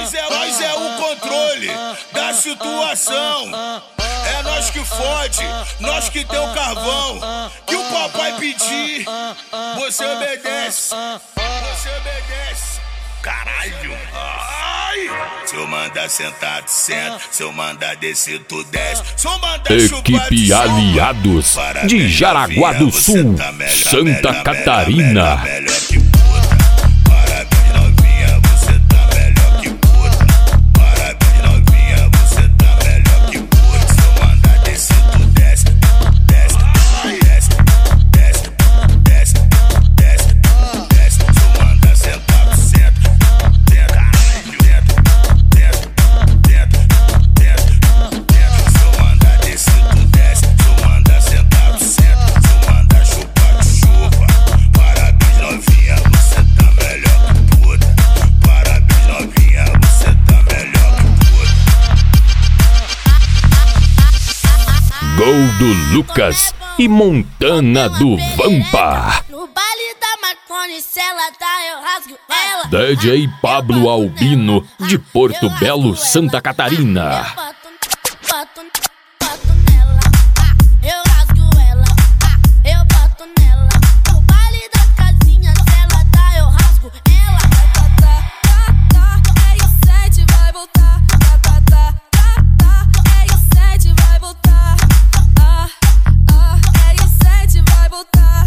Nós é o controle da situação. É nós que fode, nós que tem o carvão. Que o papai pedir, você obedece. Você obedece. Caralho. Ai. Se eu mandar sentado, senta. Se eu mandar descer, tu desce. Se eu mandar Equipe Aliados de Jaraguá do Sul, Santa Catarina. Gol do Lucas e Montana do Vampa. No baile da Marconi, se ela dá, eu rasgo ela. DJ Pablo Albino de Porto Belo, Santa Catarina. Eu rasgo ela, eu boto nela. No baile das casinhas, se ela dá, eu rasgo ela. É o 7, vai voltar. É o 7, vai voltar. É o 7, vai voltar.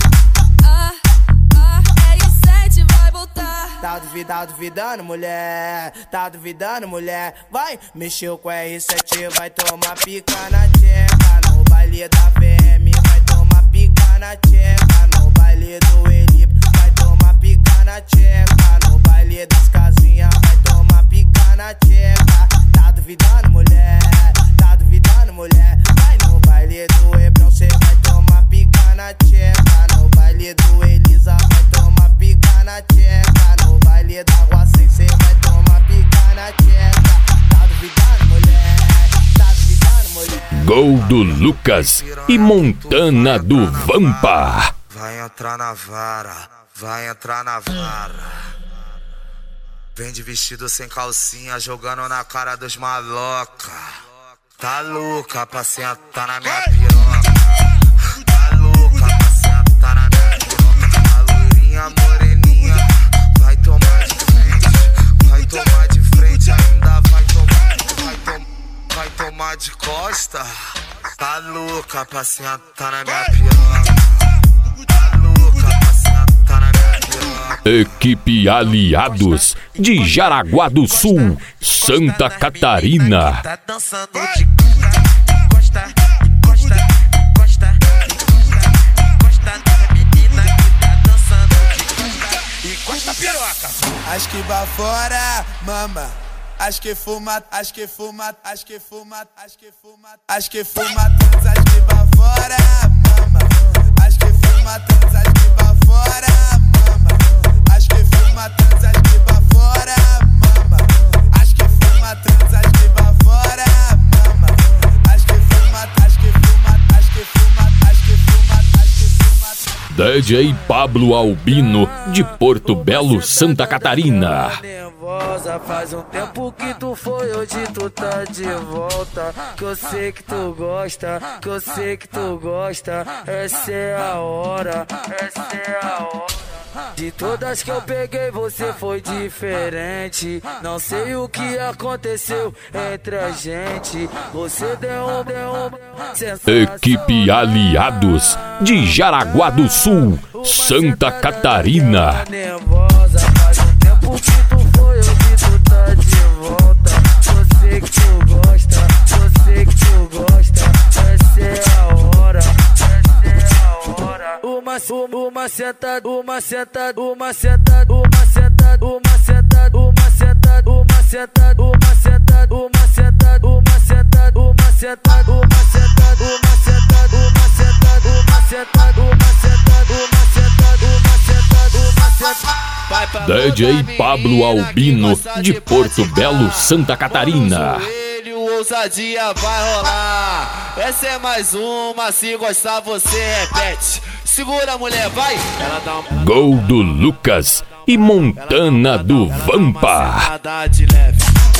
É o 7, vai voltar. Tá duvidando, mulher. Tá duvidando, mulher. Vai, mexeu com R7, vai tomar pica na tcheca. No baile da VM, vai tomar pica na tcheca. No baile do Elip, vai tomar pica na tcheca. No baile das casinhas, vai tomar pica na tcheca. Tá duvidando, mulher. Tá duvidando, mulher. Vai no baile do Hebrão, cê vai tomar pica na tcheca. No baile do Elisa, vai tomar pica na tcheca. No baile da Rua Sem, cê vai tomar pica na tcheca. Tá duvidando, mulher. Tá duvidando, mulher. Gol do Lucas e Montana do Vampa. Vai entrar na vara, vai entrar na vara. Vem de vestido sem calcinha, jogando na cara dos maloca. Tá louca pra sentar na minha piroca. Tá louca pra sentar na minha piroca. A loirinha moreninha vai tomar de frente. Vai tomar de frente, ainda vai tomar de costa. Tá louca pra sentar na minha piroca. Tá louca pra sentar na minha piroca. Equipe Aliados de Jaraguá do Sul, Santa Catarina. Tá dançando de encosta, encosta, encosta, encosta na menina que tá dançando de encosta, piroca. Acho que vai fora, mama. Acho que fuma, acho que fuma, acho que fuma, acho que fuma, acho que fuma, acho que vai fora, mama. Acho que fuma, acho que vai fora, mama. Acho que fuma, acho que vai fora, mama. Acho que fuma, acho que vai fora, mama. Acho que fuma, acho que fuma, acho que fuma, acho que fuma, acho que fuma. DJ Pablo Albino de Porto Belo, Santa Catarina. Faz um tempo que tu foi, hoje tu tá de volta. Que eu sei que tu gosta, que eu sei que tu gosta. Essa é a hora, essa é a hora. De todas que eu peguei, você foi diferente. Não sei o que aconteceu entre a gente. Você deu um Equipe Aliados de Jaraguá do Sul, Santa Catarina. Faz um tempo que tu foi, hoje tu tá de volta. Eu sei que tu gosta, eu sei que tu gosta. Essa é a hora, essa é a hora. Uma sentada, uma sentada, uma sentada, uma sentada, uma sentada, uma sentada, uma sentada, uma sentada, uma sentada, uma sentada, uma sentada, uma sentada, uma sentada, uma sentada, uma sentada, uma sentada, uma sentada, uma sentada, uma sentada. DJ Pablo Albino de Porto Belo, Santa Catarina. Ousadia vai rolar. Essa é mais uma, se gostar você repete. Segura, mulher, vai. Ela dá Gol do Lucas e Montana do Vampa. de leve.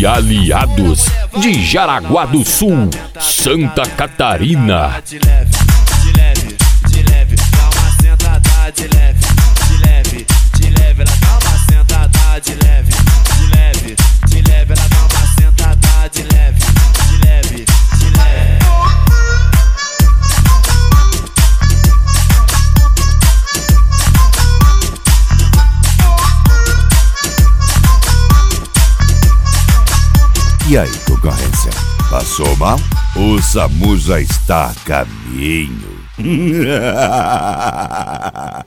e Aliados, de Jaraguá do Sul, Santa Catarina. De leve, de leve, de leve, dá uma sentada de leve, de leve, de leve, ela dá uma sentada de leve, de leve, de leve, ela dá uma sentada de leve, de leve, de leve. E aí, concorrência? Passou mal? O SAMU já está a caminho.